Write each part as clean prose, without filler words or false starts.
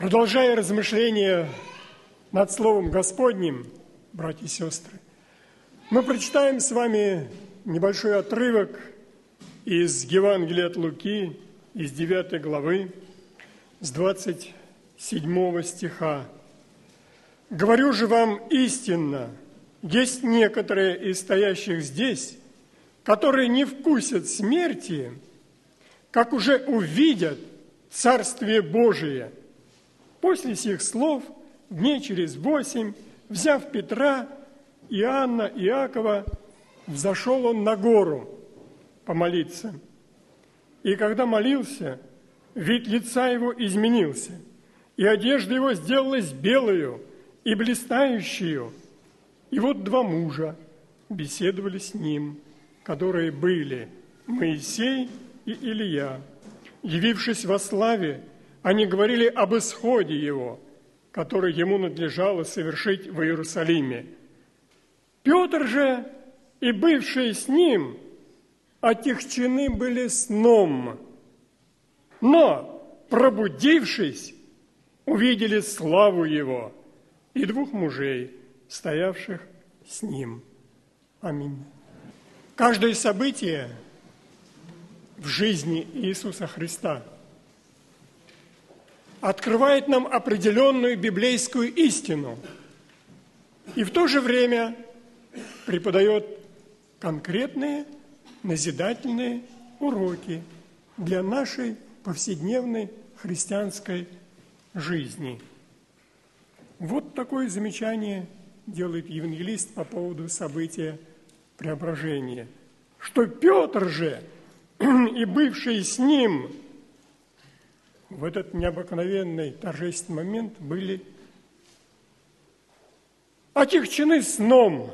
Продолжая размышления над Словом Господним, братья и сестры, мы прочитаем с вами небольшой отрывок из Евангелия от Луки, из 9 главы, с 27 стиха. «Говорю же вам истинно, есть некоторые из стоящих здесь, которые не вкусят смерти, как уже увидят Царствие Божие». После сих слов, дней через 8, взяв Петра, Иоанна, Иакова, взошел он на гору помолиться. И когда молился, вид лица его изменился, и одежда его сделалась белою и блистающую. И вот два мужа беседовали с ним, которые были Моисей и Илия. Явившись во славе, они говорили об исходе его, который ему надлежало совершить в Иерусалиме. Петр же и бывшие с ним отягчены были сном, но, пробудившись, увидели славу его и двух мужей, стоявших с ним. Аминь. Каждое событие в жизни Иисуса Христа открывает нам определенную библейскую истину и в то же время преподает конкретные назидательные уроки для нашей повседневной христианской жизни. Вот такое замечание делает евангелист по поводу события преображения, что Петр же и бывшие с ним в этот необыкновенный торжественный момент были отягчены сном.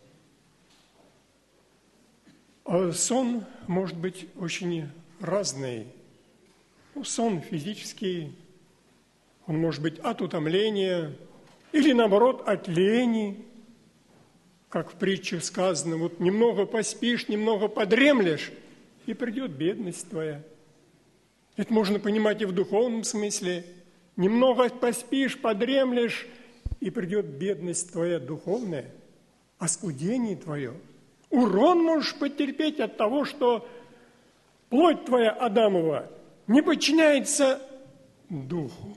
Сон может быть очень разный. Сон физический, он может быть от утомления или, наоборот, от лени, как в притчах сказано, вот немного поспишь, немного подремлешь, и придет бедность твоя. Это можно понимать и в духовном смысле. Немного поспишь, подремлешь, и придет бедность твоя духовная, оскудение твое. Урон можешь потерпеть от того, что плоть твоя Адамова не подчиняется духу.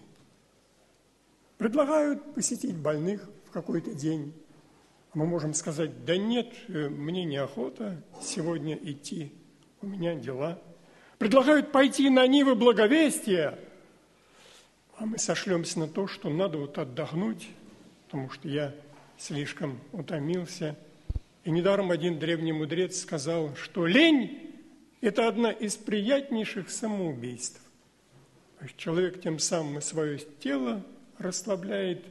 Предлагают посетить больных в какой-то день. Мы можем сказать: да нет, мне неохота сегодня идти, у меня дела. Предлагают пойти на нивы благовестия, а мы сошлемся на то, что надо вот отдохнуть, потому что я слишком утомился. И недаром один древний мудрец сказал, что лень – это одна из приятнейших самоубийств. То есть человек тем самым свое тело расслабляет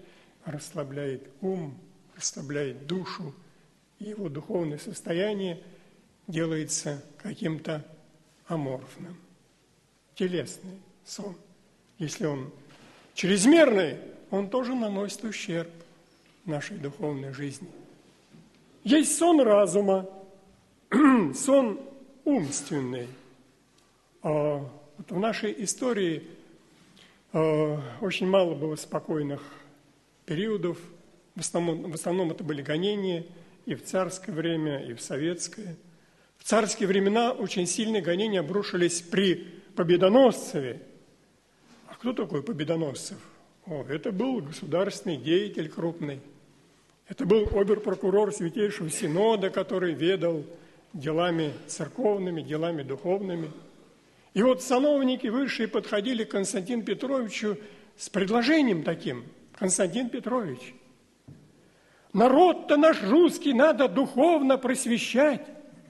ум, расслабляет душу, и его духовное состояние делается каким-то аморфным. Телесный сон. Если он чрезмерный, он тоже наносит ущерб нашей духовной жизни. Есть сон разума, сон умственный. Вот в нашей истории очень мало было спокойных периодов. В основном это были гонения и в царское время, и в советское. В царские времена очень сильные гонения обрушились при Победоносцеве. А кто такой Победоносцев? Это был государственный деятель крупный. Это был обер-прокурор Святейшего Синода, который ведал делами церковными, делами духовными. И вот сановники высшие подходили к Константину Петровичу с предложением таким: Константин Петрович, народ-то наш русский надо духовно просвещать,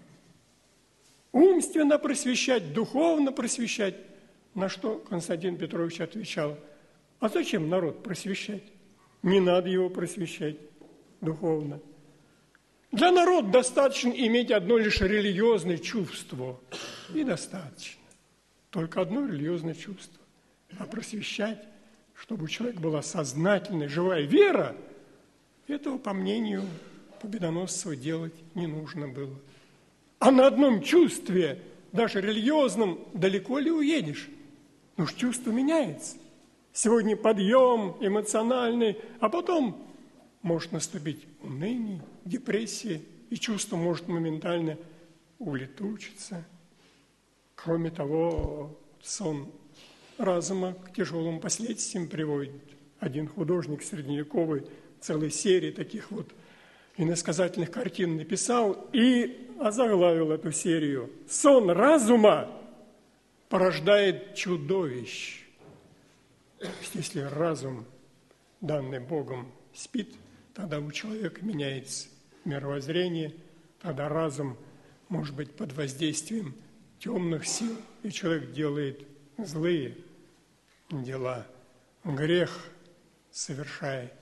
умственно просвещать, духовно просвещать. На что Константин Петрович отвечал: а зачем народ просвещать? Не надо его просвещать духовно. Для народа достаточно иметь одно лишь религиозное чувство. И достаточно. Только одно религиозное чувство. А просвещать, чтобы у человека была сознательная, живая вера, этого, по мнению Победоносцева, делать не нужно было. А на одном чувстве, даже религиозном, далеко ли уедешь? Ну ж чувство меняется. Сегодня подъем эмоциональный, а потом может наступить уныние, депрессия, и чувство может моментально улетучиться. Кроме того, сон разума к тяжелым последствиям приводит. Один художник средневековый целой серии таких вот иносказательных картин написал и озаглавил эту серию. «Сон разума порождает чудовищ». То есть, если разум, данный Богом, спит, тогда у человека меняется мировоззрение, тогда разум может быть под воздействием темных сил, и человек делает злые дела, грех совершает.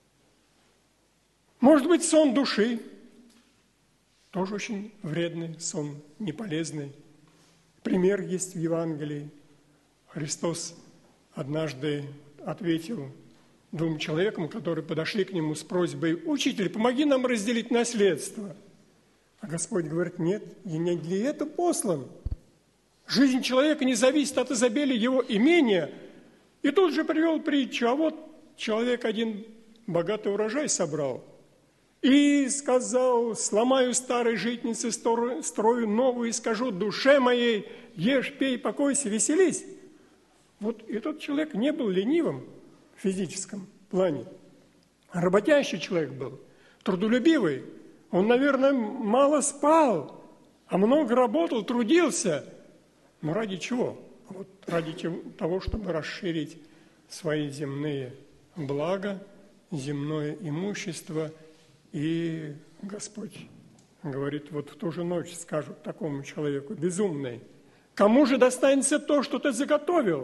Может быть, сон души, тоже очень вредный сон, неполезный. Пример есть в Евангелии. Христос однажды ответил двум человекам, которые подошли к Нему с просьбой: «Учитель, помоги нам разделить наследство». А Господь говорит: нет, я не для этого послан. Жизнь человека не зависит от изобилия его имения. И тут же привел притчу: а вот человек один богатый урожай собрал и сказал: сломаю старой житницы, строю новую, и скажу душе моей: ешь, пей, покойся, веселись. Вот этот человек не был ленивым в физическом плане. Работящий человек был, трудолюбивый. Он, наверное, мало спал, а много работал, трудился. Но ради чего? Вот ради того, чтобы расширить свои земные блага, земное имущество. И Господь говорит: вот в ту же ночь скажут такому человеку: безумный, кому же достанется то, что ты заготовил?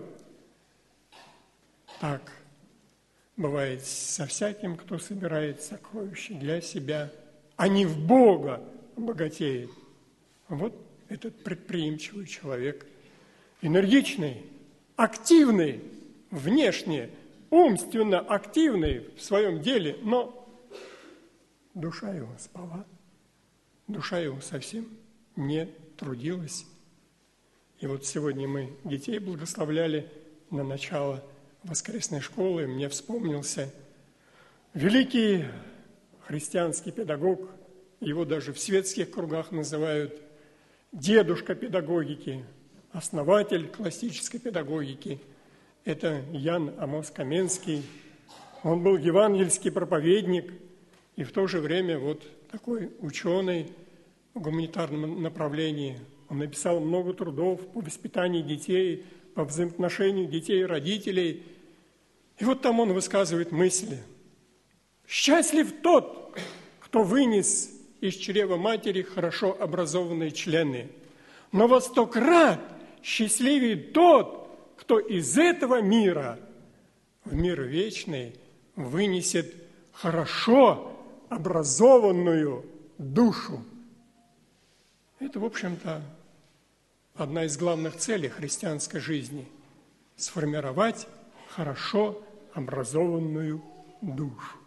Так бывает со всяким, кто собирает сокровища для себя, а не в Бога богатеет. Вот этот предприимчивый человек, энергичный, активный, внешне, умственно активный в своем деле, но душа его спала, душа его совсем не трудилась. И вот сегодня мы детей благословляли на начало воскресной школы. Мне вспомнился великий христианский педагог, его даже в светских кругах называют дедушка педагогики, основатель классической педагогики. Это Ян Амос Каменский. Он был евангельский проповедник и в то же время вот такой ученый в гуманитарном направлении. Он написал много трудов по воспитанию детей, по взаимоотношению детей и родителей. И вот там он высказывает мысли: «Счастлив тот, кто вынес из чрева матери хорошо образованные члены, но во 100 крат счастливее тот, кто из этого мира в мир вечный вынесет хорошо образованную душу». Это, в общем-то, одна из главных целей христианской жизни – сформировать хорошо образованную душу.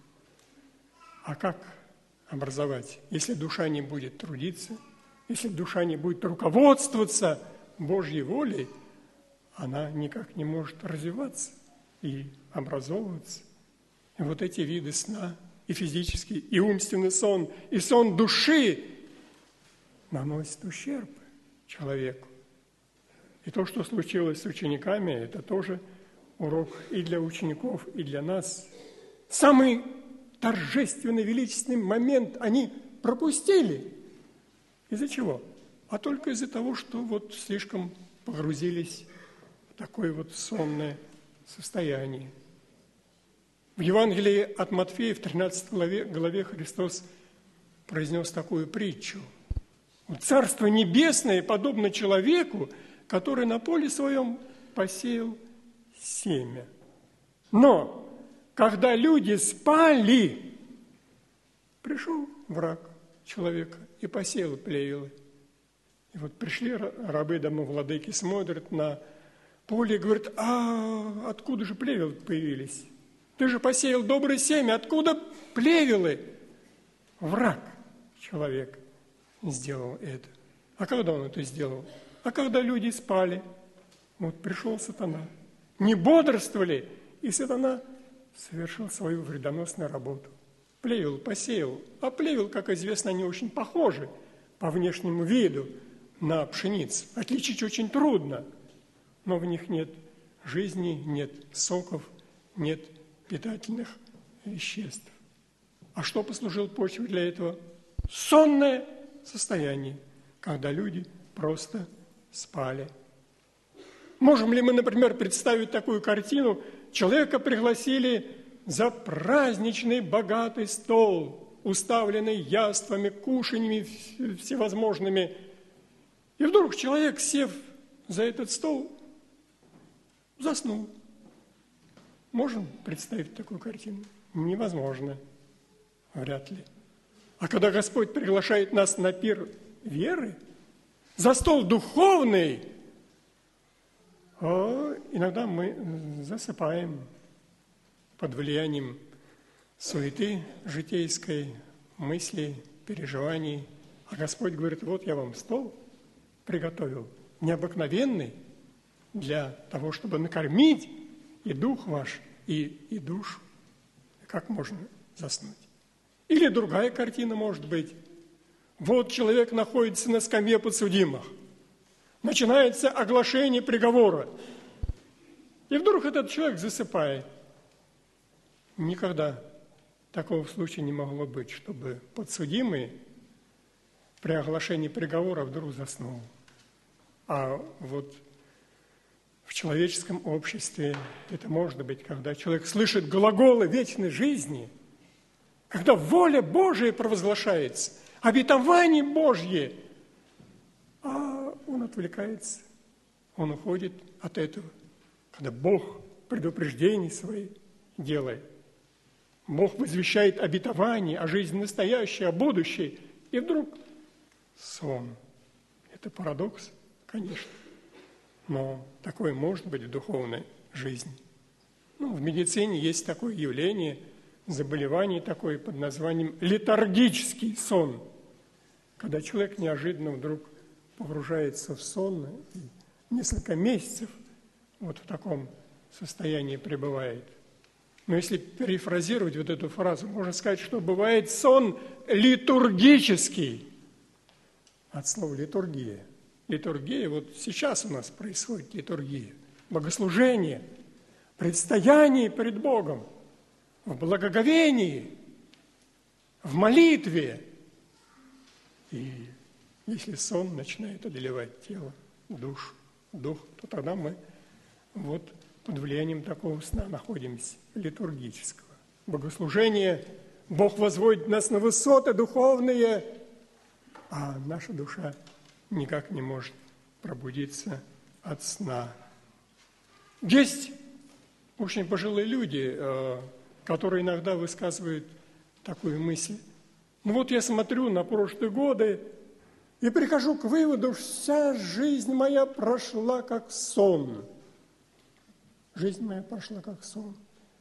А как образовать, если душа не будет трудиться, если душа не будет руководствоваться Божьей волей, она никак не может развиваться и образовываться. И вот эти виды сна, и физический, и умственный сон, и сон души наносят ущерб человеку. И то, что случилось с учениками, это тоже урок и для учеников, и для нас. Самый торжественный, величественный момент они пропустили. Из-за чего? А только из-за того, что вот слишком погрузились в такое вот сонное состояние. В Евангелии от Матфея в 13 главе Христос произнес такую притчу: «Царство небесное подобно человеку, который на поле своем посеял семя. Но когда люди спали, пришел враг человека и посеял плевелы. И вот пришли рабы домовладыки, смотрят на поле и говорят: а откуда же плевелы появились? Ты же посеял доброе семя, откуда плевелы? Враг человек сделал это. А когда он это сделал? А когда люди спали. Вот пришел сатана. Не бодрствовали и сатана совершил свою вредоносную работу. Плевел посеял, а плевел, как известно, они очень похожи по внешнему виду на пшеницу. Отличить очень трудно, но в них нет жизни, нет соков, нет питательных веществ. А что послужило почвой для этого? Сонное состояние, когда люди просто спали. Можем ли мы, например, представить такую картину? Человека пригласили за праздничный богатый стол, уставленный яствами, кушаньями всевозможными. И вдруг человек, сев за этот стол, заснул. Можем представить такую картину? Невозможно. Вряд ли. А когда Господь приглашает нас на пир веры, за стол духовный, иногда мы засыпаем под влиянием суеты житейской, мыслей, переживаний. А Господь говорит: вот я вам стол приготовил, необыкновенный, для того, чтобы накормить и дух ваш, и душу. Как можно заснуть? Или другая картина может быть. Вот человек находится на скамье подсудимых. Начинается оглашение приговора. И вдруг этот человек засыпает. Никогда такого случая не могло быть, чтобы подсудимый при оглашении приговора вдруг заснул. А вот в человеческом обществе это может быть, когда человек слышит глаголы вечной жизни, когда воля Божия провозглашается, обетование Божье, а он отвлекается, он уходит от этого. Когда Бог предупреждения свои делает, Бог возвещает обетование о жизни настоящей, о будущей, и вдруг сон. Это парадокс, конечно, но такое может быть в духовной жизни. В медицине есть такое явление, заболевание такое под названием летаргический сон, когда человек неожиданно вдруг погружается в сон, и несколько месяцев вот в таком состоянии пребывает. Но если перефразировать вот эту фразу, можно сказать, что бывает сон литургический, от слова литургия. Литургия, вот сейчас у нас происходит литургия, богослужение, предстояние перед Богом, в благоговении, в молитве. И если сон начинает одолевать тело, душу, дух, то тогда мы вот под влиянием такого сна находимся, литургического. Богослужение, Бог возводит нас на высоты духовные, а наша душа никак не может пробудиться от сна. Есть очень пожилые люди, которые иногда высказывают такую мысль. Вот я смотрю на прошлые годы и прихожу к выводу, что вся жизнь моя прошла как сон. Жизнь моя прошла как сон.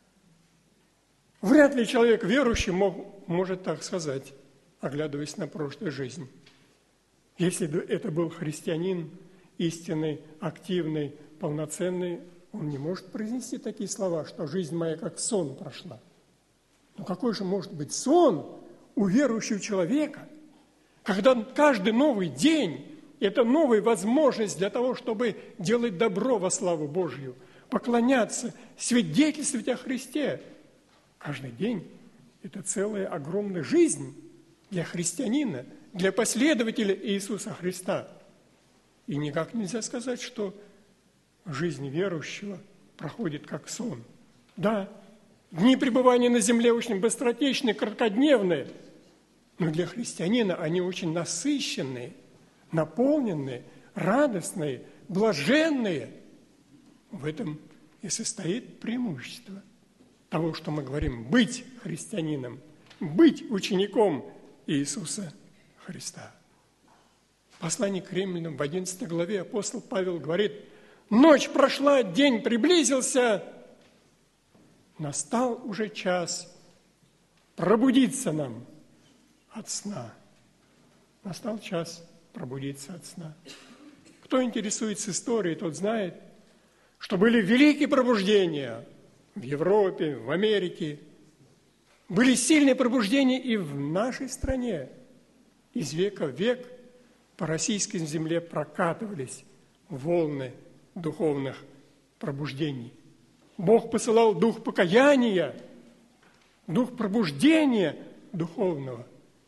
Вряд ли человек верующий может так сказать, оглядываясь на прошлую жизнь. Если бы это был христианин, истинный, активный, полноценный, он не может произнести такие слова, что жизнь моя как сон прошла. Но какой же может быть сон у верующего человека, когда каждый новый день – это новая возможность для того, чтобы делать добро во славу Божью, поклоняться, свидетельствовать о Христе. Каждый день – это целая огромная жизнь для христианина, для последователя Иисуса Христа. И никак нельзя сказать, что жизнь верующего проходит как сон. Да, дни пребывания на земле очень быстротечные, краткодневные, но для христианина они очень насыщенные, наполненные, радостные, блаженные. В этом и состоит преимущество того, что мы говорим, быть христианином, быть учеником Иисуса Христа. В послании к Римлянам в 11 главе апостол Павел говорит: «Ночь прошла, день приблизился, настал уже час пробудиться нам от сна». Настал час пробудиться от сна. Кто интересуется историей, тот знает, что были великие пробуждения в Европе, в Америке. Были сильные пробуждения и в нашей стране. Из века в век по российской земле прокатывались волны духовных пробуждений. Бог посылал дух покаяния, дух пробуждения духовного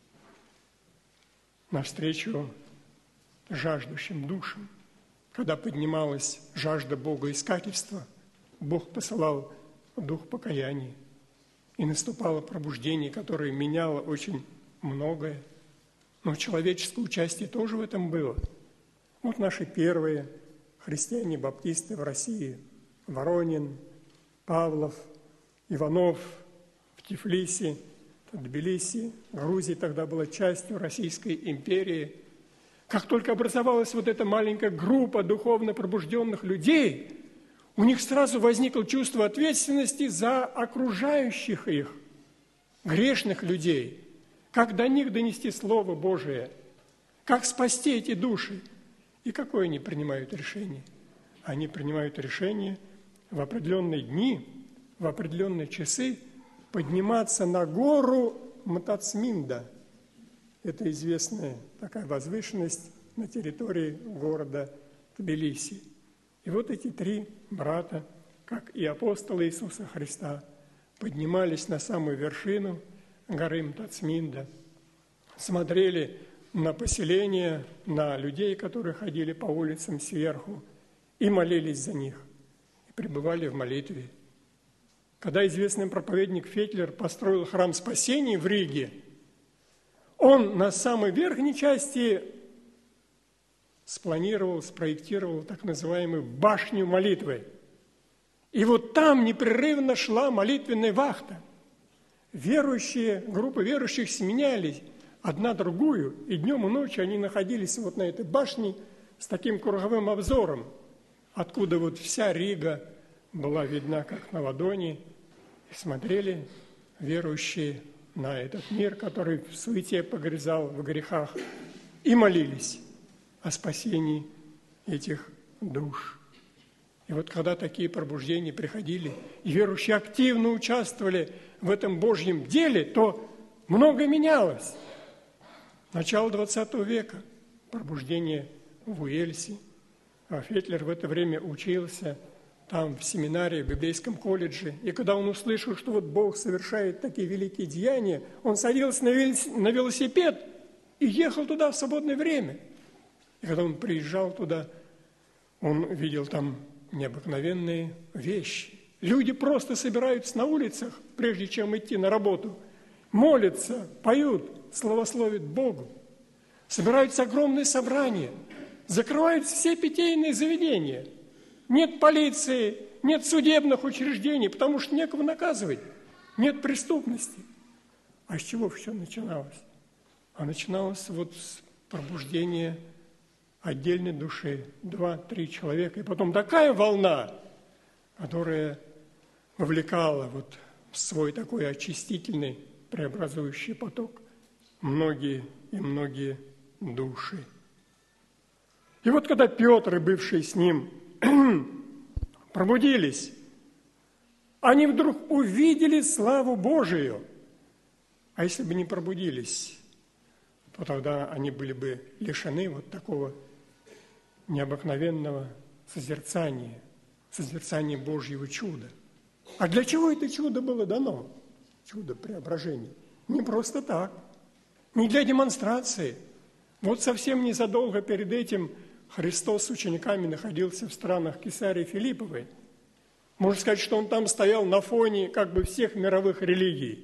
навстречу жаждущим душам. Когда поднималась жажда богоискательства, Бог посылал дух покаяния. И наступало пробуждение, которое меняло очень многое. Но человеческое участие тоже в этом было. Вот наши первые христиане-баптисты в России. Воронин, Павлов, Иванов в Тифлисе, Тбилиси, Грузия тогда была частью Российской империи. Как только образовалась вот эта маленькая группа духовно пробужденных людей, у них сразу возникло чувство ответственности за окружающих их, грешных людей. Как до них донести Слово Божие, как спасти эти души. И какое они принимают решение? Они принимают решение в определенные дни, в определенные часы подниматься на гору Матацминда. Это известная такая возвышенность на территории города Тбилиси. И вот эти три брата, как и апостолы Иисуса Христа, поднимались на самую вершину горы Матацминда, смотрели на поселение, на людей, которые ходили по улицам сверху, и молились за них, и пребывали в молитве. Когда известный проповедник Фетлер построил храм спасения в Риге, он на самой верхней части спланировал, спроектировал так называемую башню молитвы. И вот там непрерывно шла молитвенная вахта. Верующие, группы верующих сменялись одна другую, и днем и ночью они находились вот на этой башне с таким круговым обзором, откуда вот вся Рига была видна, как на ладони, и смотрели верующие на этот мир, который в суете погрязал в грехах, и молились о спасении этих душ. И вот когда такие пробуждения приходили, и верующие активно участвовали в этом Божьем деле, то многое менялось. Начало 20 века, пробуждение в Уэльсе. А Фетлер в это время учился там в семинарии, в библейском колледже. И когда он услышал, что вот Бог совершает такие великие деяния, он садился на велосипед и ехал туда в свободное время. И когда он приезжал туда, он видел там необыкновенные вещи. Люди просто собираются на улицах, прежде чем идти на работу, молятся, поют, славословят Богу. Собираются огромные собрания, закрываются все питейные заведения. Нет полиции, нет судебных учреждений, потому что некого наказывать, нет преступности. А с чего все начиналось? А начиналось вот с пробуждения отдельной души, 2-3 человека, и потом такая волна, которая вовлекала вот в свой такой очистительный, преобразующий поток многие и многие души. И вот когда Петр и бывшие с ним пробудились, они вдруг увидели славу Божию. А если бы не пробудились, то тогда они были бы лишены вот такого необыкновенного созерцания Божьего чуда. А для чего это чудо было дано? Чудо преображения. Не просто так, не для демонстрации. Вот совсем незадолго перед этим Христос с учениками находился в странах Кесарии Филипповой. Можно сказать, что он там стоял на фоне как бы всех мировых религий.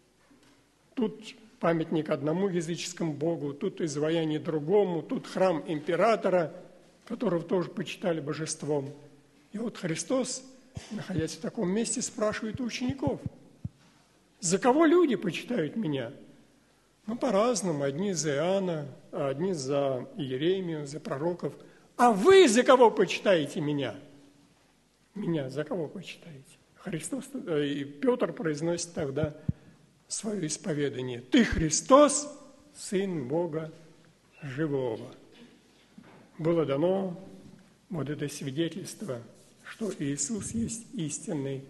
Тут памятник одному языческому богу, тут изваяние другому, тут храм императора, которого тоже почитали божеством. И вот Христос, находясь в таком месте, спрашивает у учеников: «За кого люди почитают меня?» Ну, по-разному. Одни за Иоанна, а одни за Иеремию, за пророков. «А вы за кого почитаете меня?» «Меня за кого почитаете?» Христос, и Петр произносит тогда свое исповедание: «Ты Христос, Сын Бога живого». Было дано вот это свидетельство, что Иисус есть истинный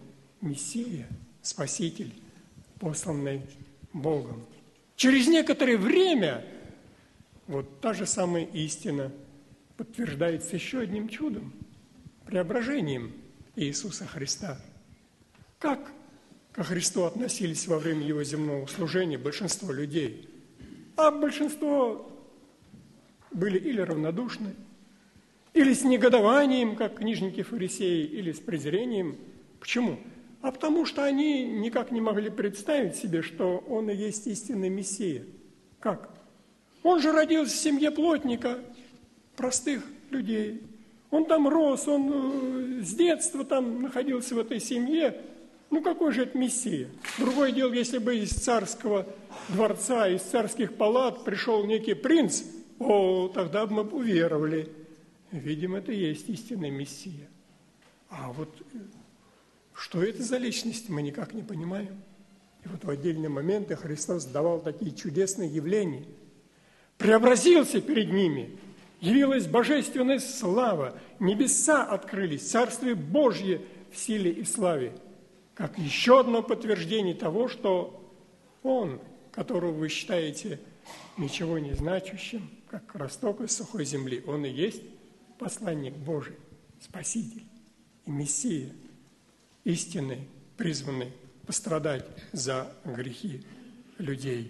Мессия, Спаситель, посланный Богом. Через некоторое время вот та же самая истина подтверждается еще одним чудом, преображением Иисуса Христа. Как ко Христу относились во время Его земного служения большинство людей? А большинство были или равнодушны, или с негодованием, как книжники-фарисеи, или с презрением. Почему? А потому что они никак не могли представить себе, что Он и есть истинный Мессия. Как? Он же родился в семье плотника, простых людей. Он там рос, он с детства там находился в этой семье. Ну какой же это Мессия? Другое дело, если бы из царского дворца, из царских палат пришел некий принц, тогда бы мы уверовали. Видимо, это и есть истинный Мессия. А вот что это за личность, мы никак не понимаем. И вот в отдельные моменты Христос давал такие чудесные явления. Преобразился перед ними, явилась божественная слава, небеса открылись, Царствие Божье в силе и славе. Как еще одно подтверждение того, что Он, которого вы считаете ничего не значащим, как росток из сухой земли, Он и есть посланник Божий, Спаситель и Мессия, истинный, призванный пострадать за грехи людей.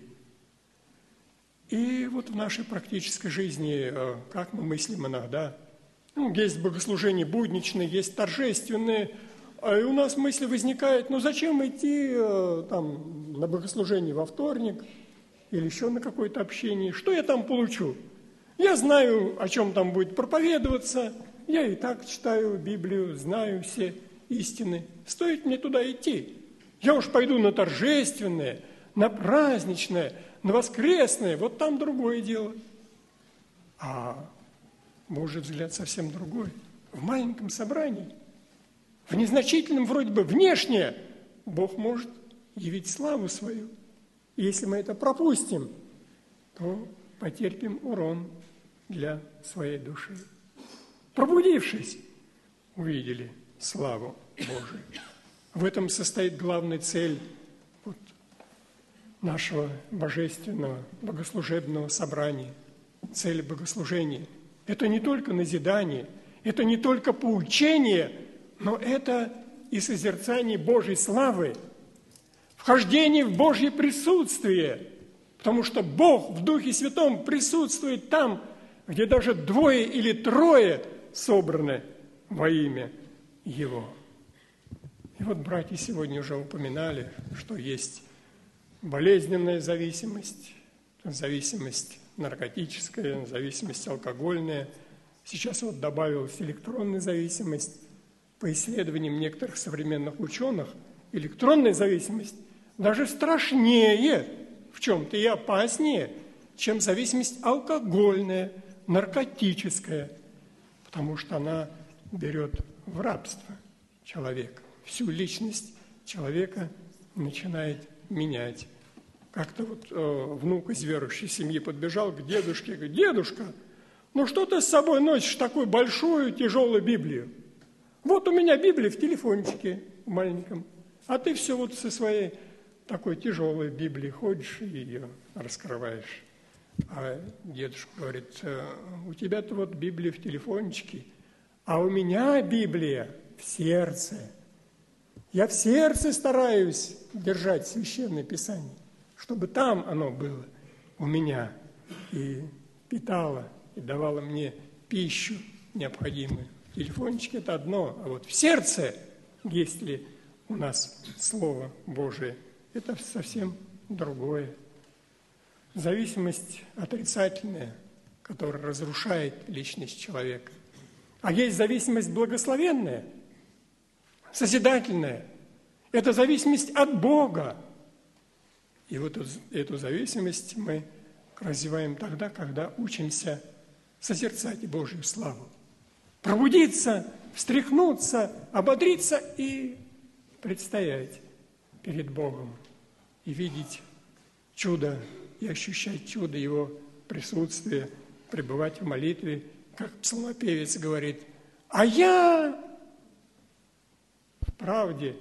И вот в нашей практической жизни, как мы мыслим иногда, есть богослужение будничное, есть торжественное, и у нас мысль возникает, зачем идти на богослужение во вторник или еще на какое-то общение, что я там получу? Я знаю, о чем там будет проповедоваться, я и так читаю Библию, знаю все истины. Стоит мне туда идти? Я уж пойду на торжественное, на праздничное, на воскресное, вот там другое дело. А Божий взгляд совсем другой. В маленьком собрании, в незначительном вроде бы внешне, Бог может явить славу свою. И если мы это пропустим, то потерпим урон для своей души. Пробудившись, увидели славу Божию. В этом состоит главная цель нашего божественного богослужебного собрания. Цель богослужения – это не только назидание, это не только поучение, но это и созерцание Божьей славы, вхождение в Божье присутствие, потому что Бог в Духе Святом присутствует там, где даже 2 или 3 собраны во имя Его. И вот братья сегодня уже упоминали, что есть болезненная зависимость, зависимость наркотическая, зависимость алкогольная. Сейчас вот добавилась электронная зависимость. По исследованиям некоторых современных ученых, электронная зависимость даже страшнее в чем-то и опаснее, чем зависимость алкогольная, наркотическая, потому что она берет в рабство человека. Всю личность человека начинает менять. Как-то вот внук из верующей семьи подбежал к дедушке и говорит: «Дедушка, что ты с собой носишь такую большую тяжелую Библию? Вот у меня Библия в телефончике маленьком, а ты все вот со своей такой тяжелой Библией ходишь и ее раскрываешь». А дедушка говорит: «У тебя-то вот Библия в телефончике, а у меня Библия в сердце. Я в сердце стараюсь держать Священное Писание, чтобы там оно было у меня и питало, и давало мне пищу необходимую. Телефончик – это одно, а вот в сердце, есть ли у нас Слово Божие, это совсем другое. Зависимость отрицательная, которая разрушает личность человека. А есть зависимость благословенная, созидательная. Это зависимость от Бога. И вот эту зависимость мы развиваем тогда, когда учимся созерцать Божью славу. Пробудиться, встряхнуться, ободриться и предстоять перед Богом. И видеть чудо, и ощущать чудо Его присутствия, пребывать в молитве, как псалмопевец говорит: «А я в правде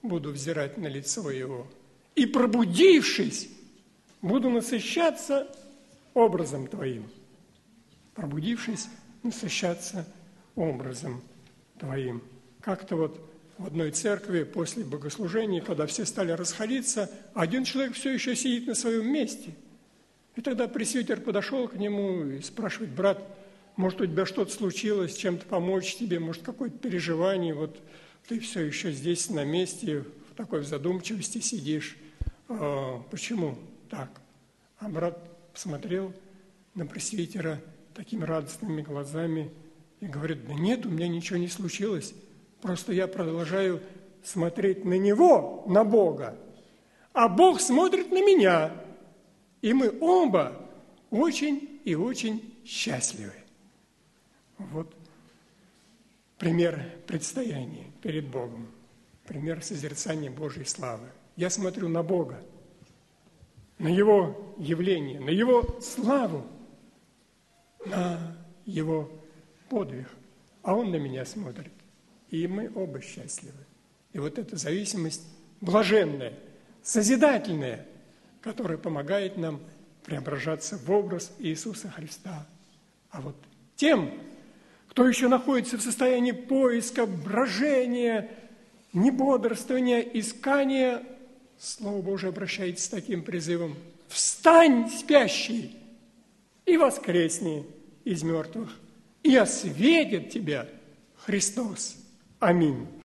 буду взирать на лицо Его, и, пробудившись, буду насыщаться образом Твоим. Пробудившись, насыщаться образом Твоим. Как-то вот в одной церкви после богослужения, когда все стали расходиться, один человек все еще сидит на своем месте. И тогда пресвитер подошел к нему и спрашивает: брат, может, у тебя что-то случилось, чем-то помочь тебе, может, какое-то переживание, вот ты все еще здесь на месте, в такой задумчивости сидишь. Почему так? А брат посмотрел на пресвитера такими радостными глазами и говорит: да нет, у меня ничего не случилось, просто я продолжаю смотреть на Него, на Бога, а Бог смотрит на меня, и мы оба очень и очень счастливы. Вот пример предстояния перед Богом, пример созерцания Божьей славы. Я смотрю на Бога, на Его явление, на Его славу, на Его подвиг, а Он на меня смотрит, и мы оба счастливы. И вот эта зависимость блаженная, созидательная, которая помогает нам преображаться в образ Иисуса Христа. А вот тем, кто еще находится в состоянии поиска, брожения, небодрствования, искания, Слово Божие обращается с таким призывом: «Встань, спящий, и воскресни из мертвых, и осветит тебя Христос». Аминь.